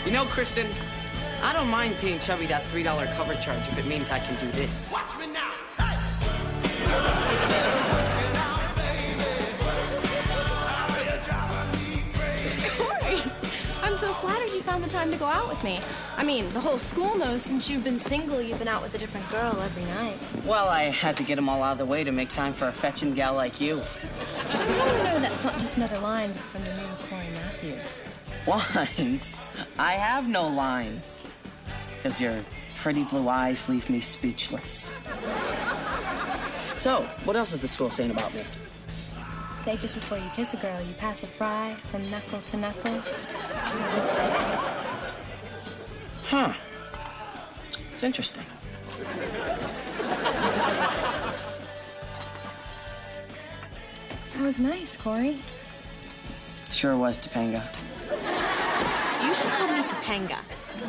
You know, Kristen, I don't mind paying Chubby that $3 cover charge if it means I can do this. Watch me now. Corey, I'm so flattered you found the time to go out with me. I mean, the whole school knows since you've been single, you've been out with a different girl every night. Well, I had to get them all out of the way to make time for a fetching gal like you. You know that's not just another line from the new Corey Matthews. Lines? I have no lines. Because your pretty blue eyes leave me speechless. So, what else is the school saying about me? Say just before you kiss a girl, you pass a fry from knuckle to knuckle. Huh. It's interesting. That was nice, Corey. Sure was, Topanga. You just called me Topanga.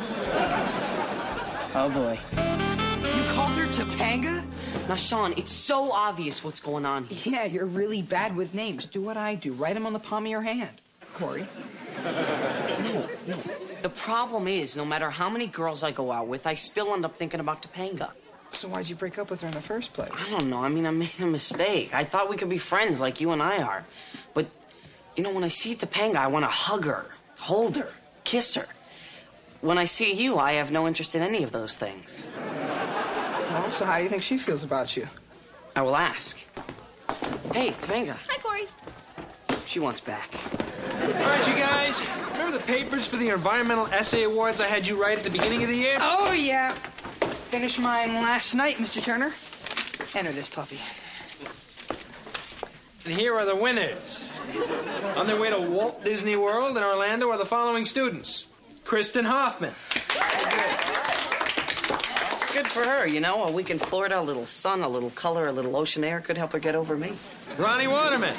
Oh, boy. You called her Topanga? Now, Sean, it's so obvious what's going on here. Yeah, you're really bad with names. Do what I do. Write them on the palm of your hand. Corey. No. The problem is, no matter how many girls I go out with, I still end up thinking about Topanga. So why'd you break up with her in the first place? I don't know. I mean, I made a mistake. I thought we could be friends like you and I are. But, you know, when I see Topanga, I want to hug her, hold her, kiss her. When I see you, I have no interest in any of those things. Well, so how do you think she feels about you? I will ask. Hey, Topanga. Hi, Corey. She wants back. All right, you guys. Remember the papers for the environmental essay awards I had you write at the beginning of the year? Oh, yeah. Finished mine last night, Mr. Turner. Enter this puppy. And here are the winners. On their way to Walt Disney World in Orlando are the following students. Kristen Hoffman. It's good for her, you know. A week in Florida, a little sun, a little color, a little ocean air could help her get over me. Ronnie Waterman.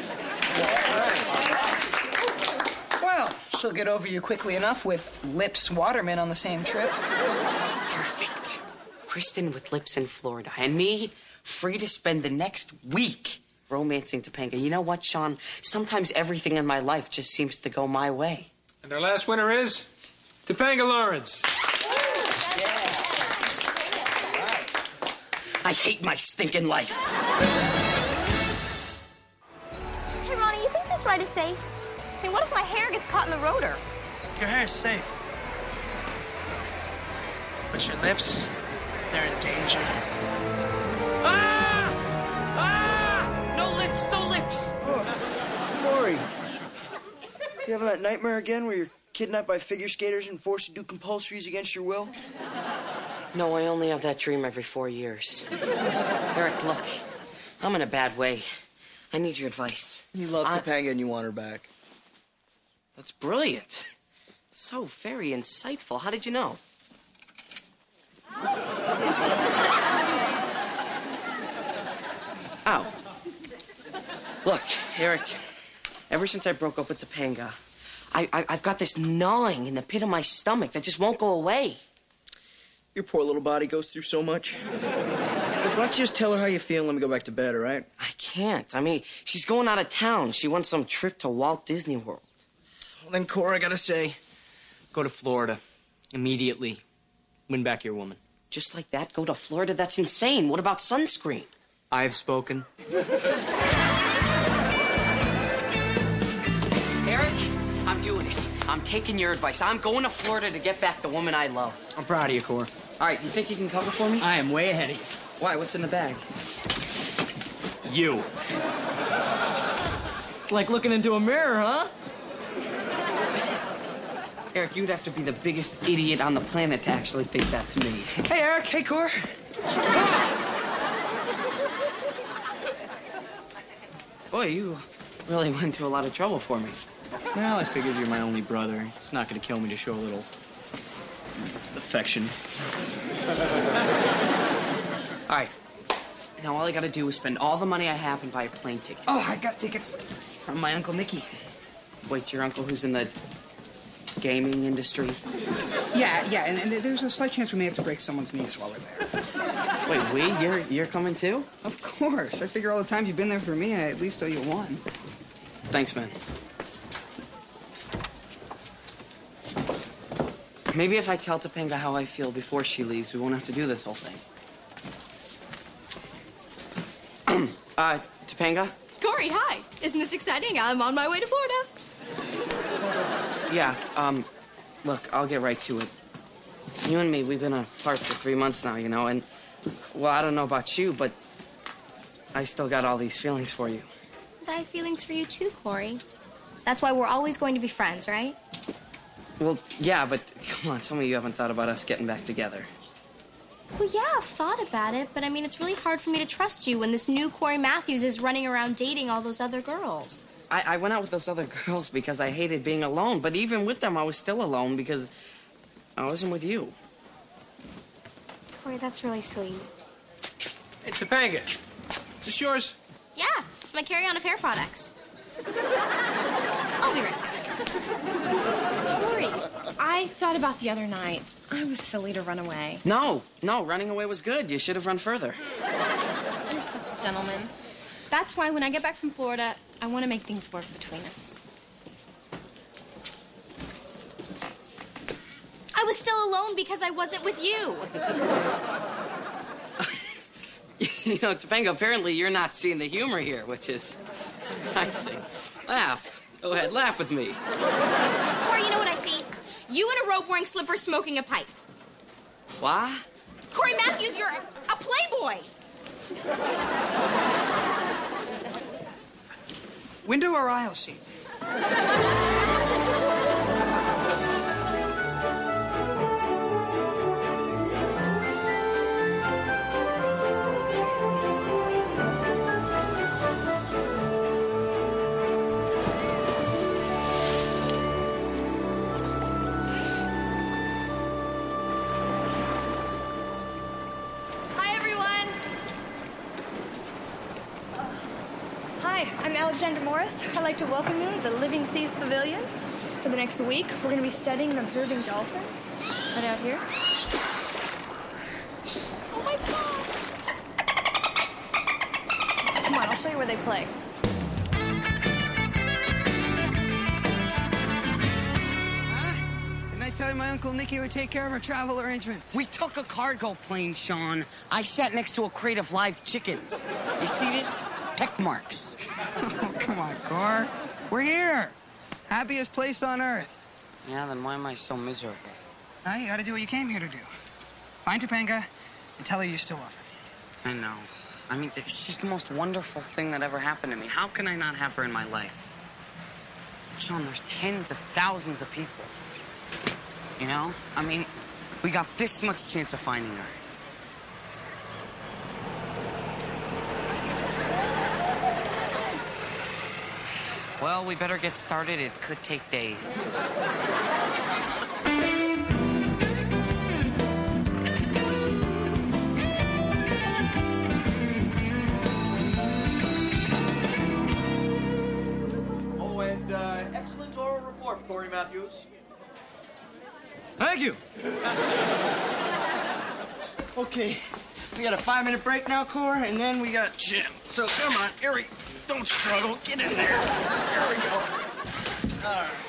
Well, she'll get over you quickly enough with Lips Waterman on the same trip. Perfect. Kristen with Lips in Florida, and me free to spend the next week romancing Topanga. You know what, Sean? Sometimes everything in my life just seems to go my way. And our last winner is Topanga Lawrence. I hate my stinking life. Hey, Ronnie, you think this ride is safe? I mean, what if my hair gets caught in the rotor? Your hair's safe. But your lips, they're in danger. Ah! Ah! No lips, no lips! Oh, Corey. You having that nightmare again where you're kidnapped by figure skaters and forced to do compulsories against your will? No, I only have that dream every 4 years. Eric, look, I'm in a bad way. I need your advice. You love Topanga and you want her back. That's brilliant. So very insightful. How did you know? Oh. Look, Eric, ever since I broke up with Topanga, I've got this gnawing in the pit of my stomach that just won't go away. Your poor little body goes through so much. Look, why don't you just tell her how you feel and let me go back to bed, all right? I can't. I mean, she's going out of town. She wants some trip to Walt Disney World. Well, then, Cora, I gotta say, Go to Florida. Immediately. Win back your woman. Just like that? Go to Florida? That's insane. What about sunscreen? I have spoken. Eric, I'm doing it. I'm taking your advice. I'm going to Florida to get back the woman I love. I'm proud of you, Cor. All right, you think you can cover for me? I am way ahead of you. Why? What's in the bag? You. it's like looking into a mirror, huh? Eric, you'd have to be the biggest idiot on the planet to actually think that's me. Hey, Eric. Hey, Cor. Boy, you really went to a lot of trouble for me. Well, I figured you're my only brother. It's not going to kill me to show a little affection. All right. Now all I got to do is spend all the money I have and buy a plane ticket. Oh, I got tickets from my Uncle Nicky. Wait, your uncle who's in the gaming industry? Yeah, and there's a slight chance we may have to break someone's knees while we're there. Wait, you're coming too? Of course. I figure all the times you've been there for me, I at least owe you one. Thanks, man. Maybe if I tell Topanga how I feel before she leaves, we won't have to do this whole thing. Topanga? Corey, hi. Isn't this exciting? I'm on my way to Florida. Yeah, look, I'll get right to it. You and me, we've been apart for 3 months now, you know, and, well, I don't know about you, but I still got all these feelings for you. I have feelings for you too, Corey. That's why we're always going to be friends, right? Well, yeah, but come on, tell me you haven't thought about us getting back together. Well, yeah, I've thought about it, but I mean, it's really hard for me to trust you when this new Corey Matthews is running around dating all those other girls. I went out with those other girls because I hated being alone, but even with them, I was still alone because I wasn't with you. Corey, that's really sweet. Hey, Topanga, is this yours? Yeah, it's my carry-on of hair products. I'll be right back. Corey, I thought about the other night. I was silly to run away. No, running away was good. You should have run further. You're such a gentleman. That's why when I get back from Florida, I want to make things work between us. I was still alone because I wasn't with you. You know, Topanga, apparently you're not seeing the humor here, which is surprising. Laugh. Go ahead, laugh with me. Corey, you know what I see? You in a robe wearing slippers smoking a pipe. What? Corey Matthews, you're a playboy. Window or aisle seat? Hi, everyone. Hi, I'm Alexander Morris. I'd like to welcome you to the Living Seas Pavilion. For the next week, we're going to be studying and observing dolphins. Right out here. Oh, my gosh. Come on, I'll show you where they play. Didn't I tell you my Uncle Nicky would take care of our travel arrangements? We took a cargo plane, Sean. I sat next to a crate of live chickens. You see this? Peck marks. Oh, come on, Cor. We're here. Happiest place on earth. Yeah, then why am I so miserable? Now you gotta do what you came here to do. Find Topanga and tell her you still love her. I know. I mean, she's the most wonderful thing that ever happened to me. How can I not have her in my life? Sean, there's tens of thousands of people. You know? I mean, we got this much chance of finding her. Well, we better get started. It could take days. Oh, and excellent oral report, Corey Matthews. Thank you. Okay, we got a 5-minute break now, Cor, and then we got gym. So come on, Eric, don't struggle. Get in there. There we go. All right.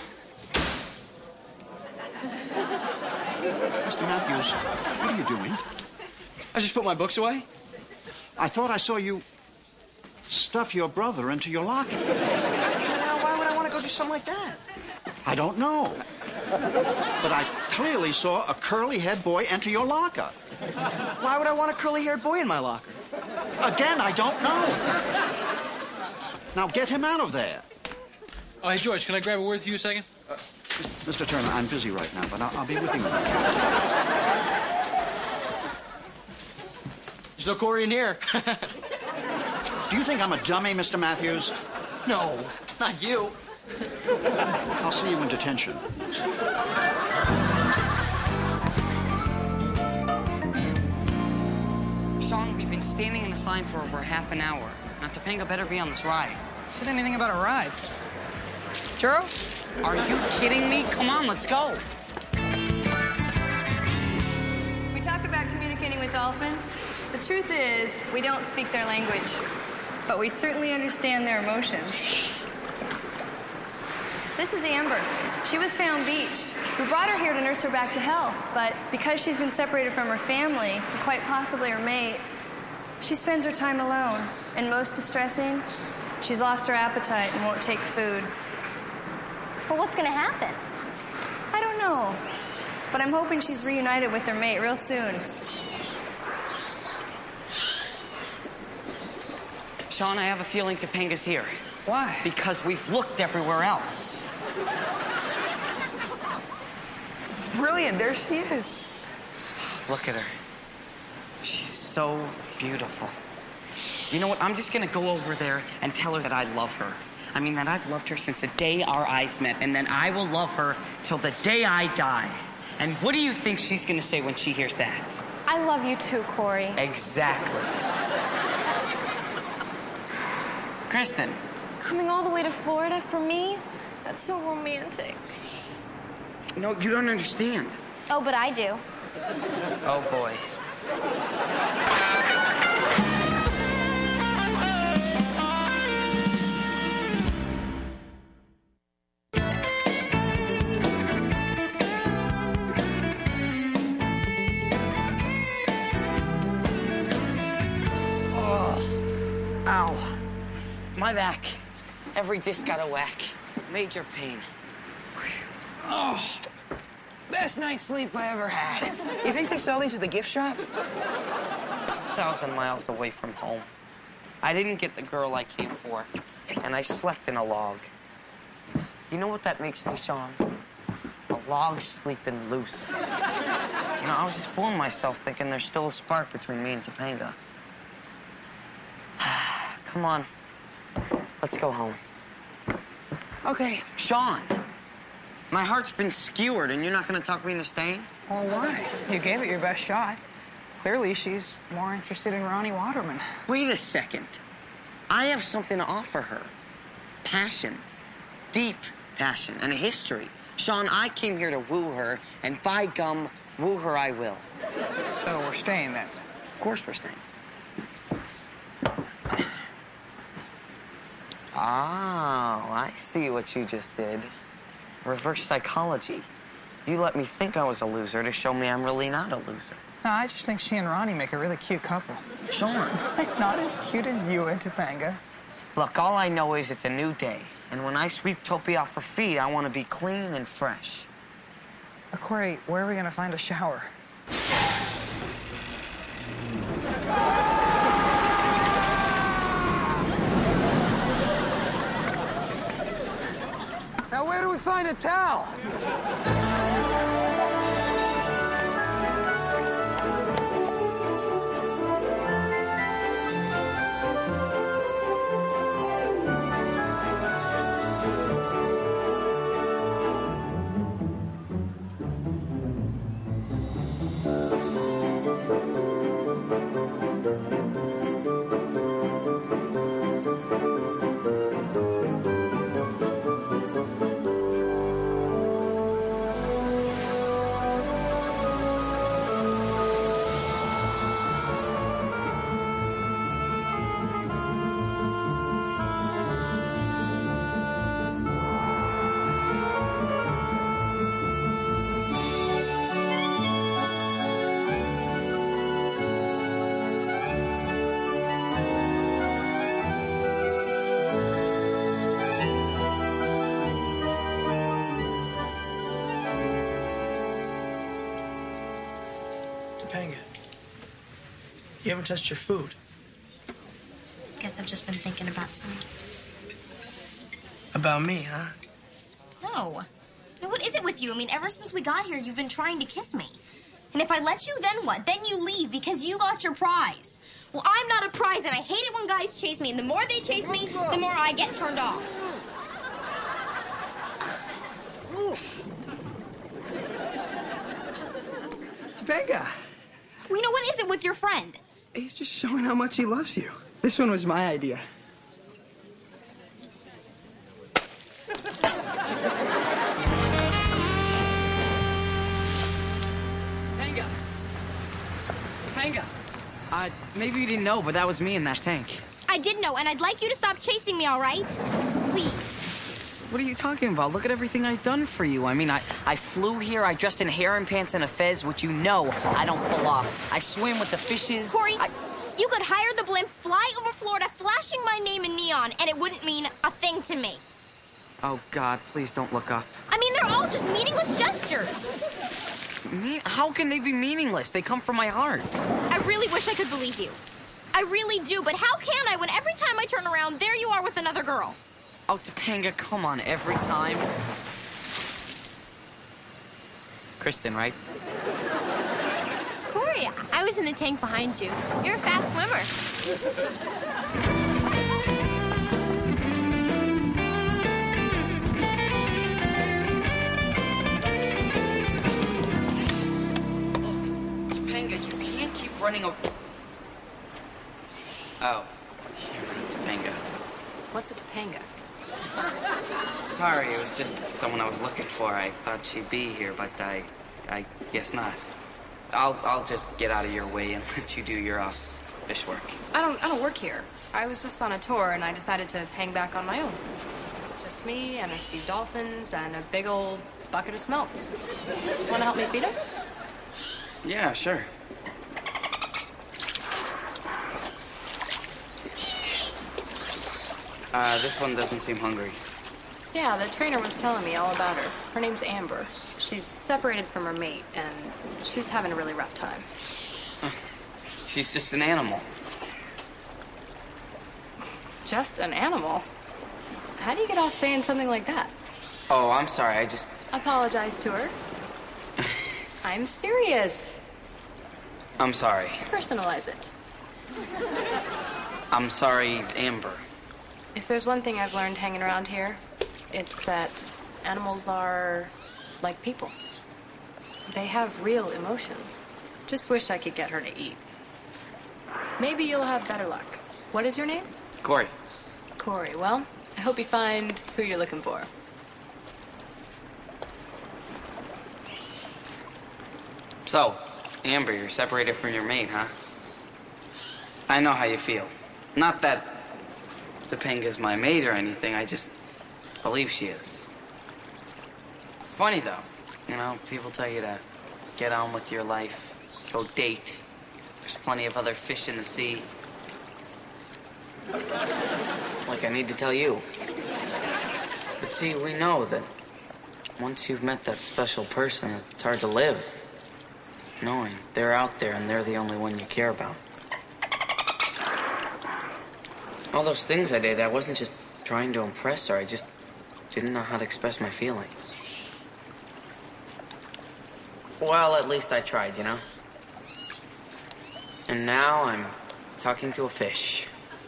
Mr. Matthews, what are you doing? I just put my books away. I thought I saw you stuff your brother into your locker. Now, why would I want to go do something like that? I don't know. But I clearly saw a curly-haired boy enter your locker. Why would I want a curly-haired boy in my locker? Again, I don't know. Now get him out of there. Oh, hey, George, can I grab a word with you a second? Mr. Turner, I'm busy right now, but I'll be with you in a minute. There's no Corey in here. Do you think I'm a dummy, Mr. Matthews? No, not you. I'll see you in detention. Sean, we've been standing in this line for over half an hour. Now, Topanga better be on this ride. Said anything about a ride? Churro? Are you kidding me? Come on, let's go. We talk about communicating with dolphins. The truth is, we don't speak their language, but we certainly understand their emotions. This is Amber. She was found beached. We brought her here to nurse her back to health, but because she's been separated from her family, and quite possibly her mate, she spends her time alone. And most distressing, she's lost her appetite and won't take food. Well, what's gonna happen? I don't know, but I'm hoping she's reunited with her mate real soon. Sean, I have a feeling Topanga's here. Why? Because we've looked everywhere else. Brilliant, there she is. Look at her. She's so beautiful. You know what? I'm just gonna go over there and tell her that I love her. I mean, that I've loved her since the day our eyes met, and then I will love her till the day I die. And what do you think she's gonna say when she hears that? I love you too, Corey. Exactly. Kristen. Coming all the way to Florida for me? That's so romantic. No, you don't understand. Oh, but I do. Oh, boy. Oh, ow. My back. Every disc got a whack. Major pain. Oh, best night's sleep I ever had. You think they sell these at the gift shop? 1,000 miles away from home. I didn't get the girl I came for, and I slept in a log. You know what that makes me, Sean? A log sleeping loose. You know, I was just fooling myself thinking there's still a spark between me and Topanga. Come on. Let's go home. Okay. Sean, my heart's been skewered, and you're not going to talk me into staying? Well, why? You gave it your best shot. Clearly, she's more interested in Ronnie Waterman. Wait a second. I have something to offer her. Passion. Deep passion. And a history. Sean, I came here to woo her, and by gum, woo her I will. So we're staying then? Of course we're staying. Oh, I see what you just did. Reverse psychology. You let me think I was a loser to show me I'm really not a loser. No, I just think she and Ronnie make a really cute couple. Sean. Not as cute as you and Topanga. Look, all I know is it's a new day. And when I sweep Topi off her feet, I want to be clean and fresh. Corey, where are we going to find a shower? Now, where do we find a towel? Topanga, you haven't touched your food. Guess I've just been thinking about something. About me, huh? No. No, what is it with you? I mean, ever since we got here, you've been trying to kiss me. And if I let you, then what? Then you leave because you got your prize. Well, I'm not a prize, and I hate it when guys chase me. And the more they chase me, the more I get turned off. Topanga. Well, you know, what is it with your friend? He's just showing how much he loves you. This one was my idea. Topanga. Maybe you didn't know, but that was me in that tank. I did know, and I'd like you to stop chasing me, all right? Please. What are you talking about? Look at everything I've done for you. I mean, I flew here, I dressed in hair and pants and a fez, which you know I don't pull off. I swim with the fishes. Corey, you could hire the blimp, fly over Florida, flashing my name in neon, and it wouldn't mean a thing to me. Oh, God, please don't look up. I mean, they're all just meaningless gestures. How can they be meaningless? They come from my heart. I really wish I could believe you. I really do, but how can I when every time I turn around, there you are with another girl? Oh, Topanga, come on, every time. Kristen, right? Corey, I was in the tank behind you. You're a fast swimmer. Running a... Oh, you're not Topanga. What's a Topanga? Sorry, it was just someone I was looking for. I thought she'd be here, but I guess not. I'll just get out of your way and let you do your fish work. I don't work here. I was just on a tour and I decided to hang back on my own. Just me and a few dolphins and a big old bucket of smelts. Want to help me feed them? Yeah, sure. This one doesn't seem hungry. Yeah, the trainer was telling me all about her. Her name's Amber. She's separated from her mate, and she's having a really rough time. She's just an animal. Just an animal? How do you get off saying something like that? Oh, I'm sorry, I just... Apologize to her. I'm serious. I'm sorry. Personalize it. I'm sorry, Amber. If there's one thing I've learned hanging around here, it's that animals are like people. They have real emotions. Just wish I could get her to eat. Maybe you'll have better luck. What is your name? Corey. Corey. Well, I hope you find who you're looking for. So, Amber, you're separated from your mate, huh? I know how you feel. Not that Topanga's my mate or anything, I just believe she is. It's funny, though. You know, people tell you to get on with your life, go date. There's plenty of other fish in the sea. Like I need to tell you. But see, we know that once you've met that special person, it's hard to live. Knowing they're out there and they're the only one you care about. All those things I did, I wasn't just trying to impress her. I just didn't know how to express my feelings. Well, at least I tried, you know? And now I'm talking to a fish.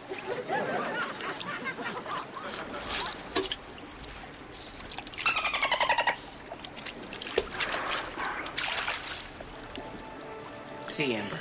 See, Amber.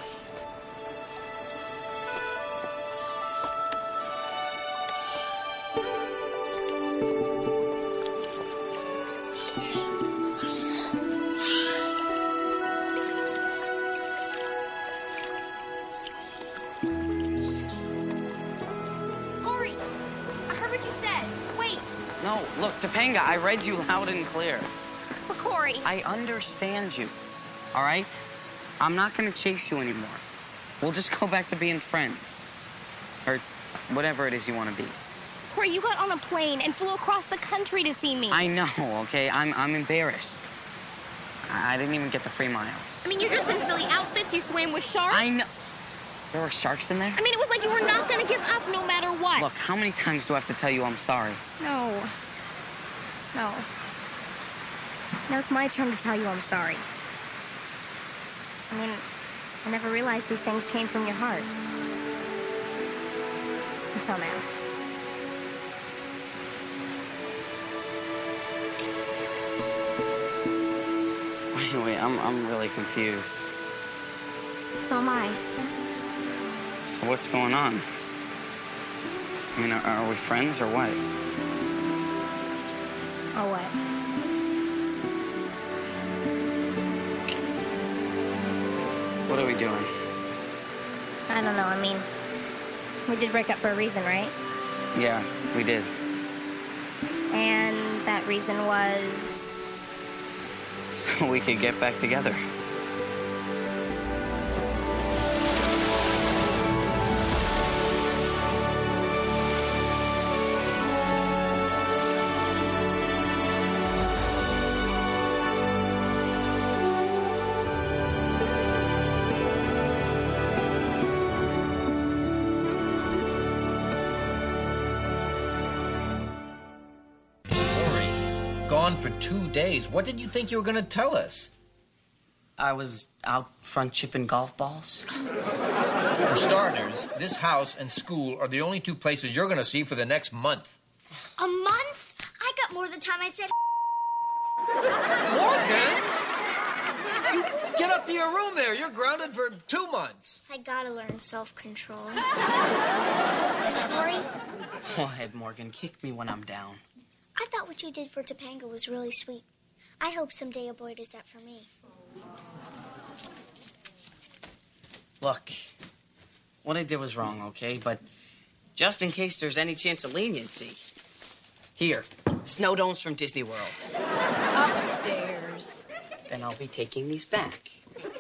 Corey, I heard what you said. Wait. No, look, Topanga, I read you loud and clear. But Corey. I understand you, all right? I'm not gonna chase you anymore. We'll just go back to being friends. Or whatever it is you want to be. Corey, you got on a plane and flew across the country to see me. I know, okay? I'm embarrassed. I didn't even get the free miles. I mean, you're just in silly outfits. You swam with sharks. I know. There were sharks in there? I mean, it was like you were not going to give up no matter what. Look, how many times do I have to tell you I'm sorry? No. No. Now it's my turn to tell you I'm sorry. I mean, I never realized these things came from your heart. Until now. Wait, I'm really confused. So am I. So what's going on? I mean, are we friends or what? Or what? What are we doing? I don't know. I mean, we did break up for a reason, right? Yeah, we did. And that reason was... So we could get back together. Gone for 2 days. What did you think you were going to tell us? I was out front chipping golf balls. For starters, this house and school are the only two places you're going to see for the next month. A month? I got more the time I said... Morgan! You get up to your room there. You're grounded for 2 months. I gotta learn self-control. Corey? Go ahead, Morgan. Kick me when I'm down. I thought what you did for Topanga was really sweet. I hope someday a boy does that for me. Look, what I did was wrong, okay? But just in case there's any chance of leniency, here, snow domes from Disney World. Upstairs. Then I'll be taking these back.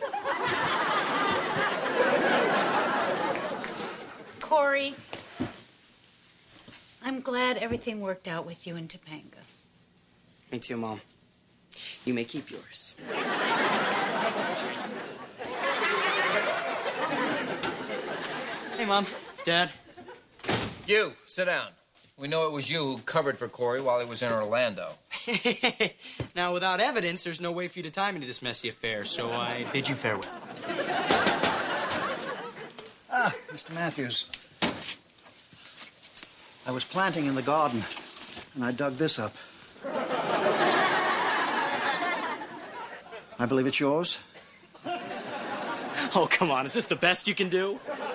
Corey, I'm glad everything worked out with you and Topanga. Me too, Mom. You may keep yours. Hey, Mom. Dad. You, sit down. We know it was you who covered for Corey while he was in Orlando. Now, without evidence, there's no way for you to tie me to this messy affair, so I bid you farewell. Ah, Mr. Matthews. I was planting in the garden, and I dug this up. I believe it's yours. Oh, come on. Is this the best you can do?